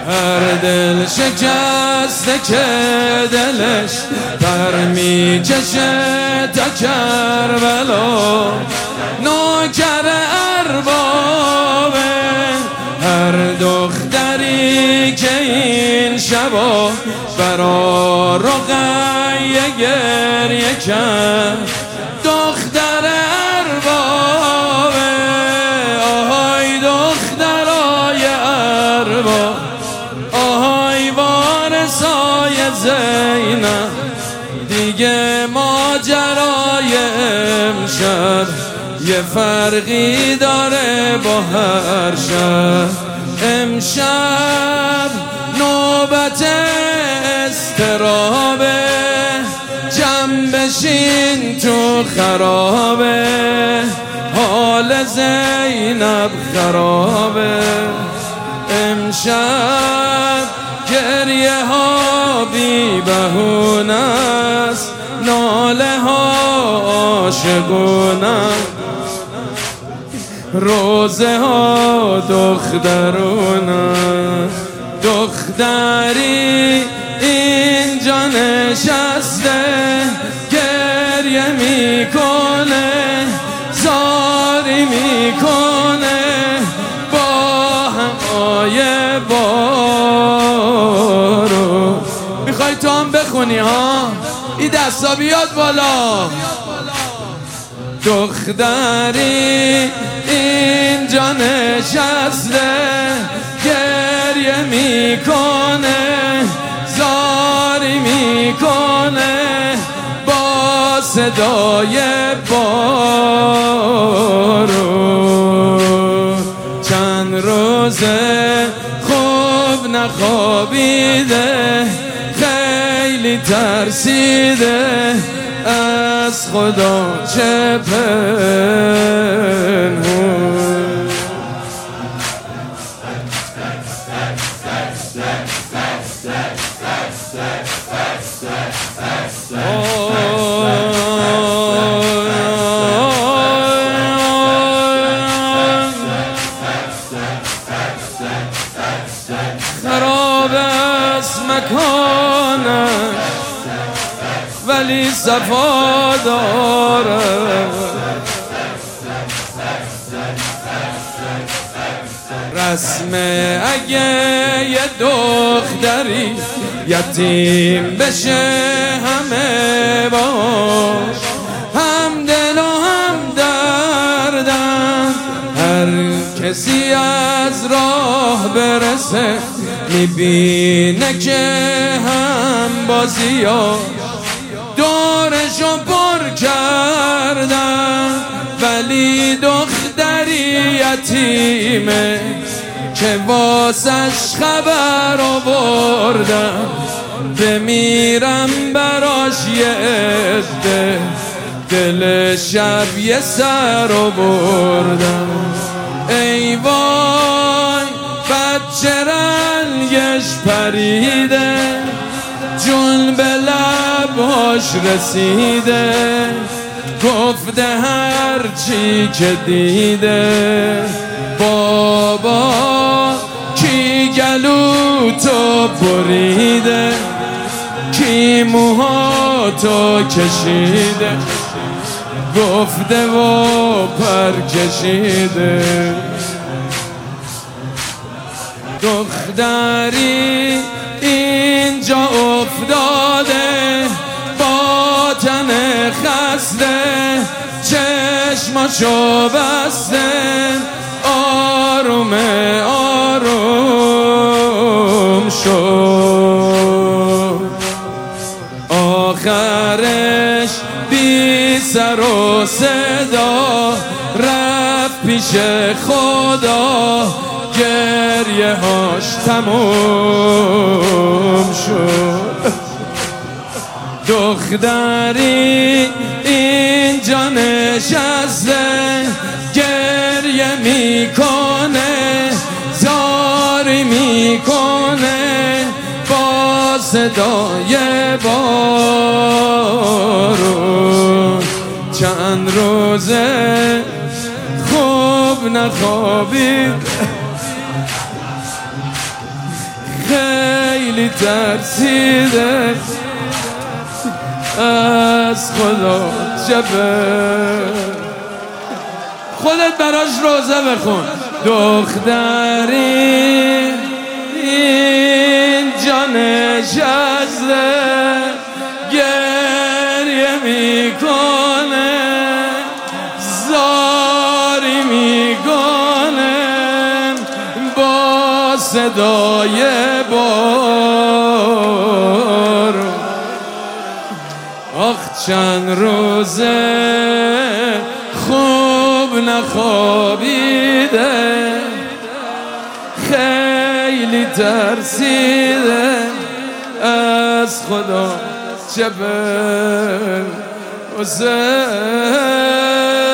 هر دل شکسته که دلش پر میکشه تا کربلا نوکر اربابه هر دختری که این شبا برا رقیه گریه کرد دختر اربابه آهای دخترای ارباب آهای وارثای زینب دیگه ماجرای امشب یه فرقی داره با هر شب امشب نوبت استرابه جمع بشین تو خرابه حال زینب خرابه امشب گریه ها بی بهونه است ناله ها عاشقونه روزه ها دخترونه دختری اینجا نشسته گریه میکنه زاری میکنه با همای بارو میخوای تو هم بخونی ها این دستا بیاد بالا دختری اینجا نشسته گریه میکنه زاری میکنه با صدای بارو چند روزه خوب نخوابیده خیلی ترسیده از خدا چه پنهون خراب است مکانش ولی صفا داره رسمه اگه یه دختری یتیم بشه همه باش هم دل و هم دردن هر کسی از راه برسه میبینه که هم بازیاش دورشو پر کردن ولی دختری یتیمه که واسش خبر آوردن بمیرم براش یه عده دل شب یه سر آوردن ای وای بچه رنگش پریده جون به لباش رسیده گفته هر چی که دیده بابا کی گلو تو بریده کی موها تو کشیده گفته و پر کشیده دختری اینجا افتاده با تن خسته چشماشو بسته آروم آروم شد آخرش بی سر و صدا رفت پیش خدا گریه هاش تموم شد دختری اینجا نشسته گریه میکنه زاری میکنه با صدای بارون چند روزه خوب نخوابید خیلی ترسیده از خدا جبه. خودت براش روزه بخون. دختری اینجا نشسته گریه میکنه زاری میکنه با صدای بارون. آخ چند روزه خوب نخوابیده خیلی ترسیده از خدا چه به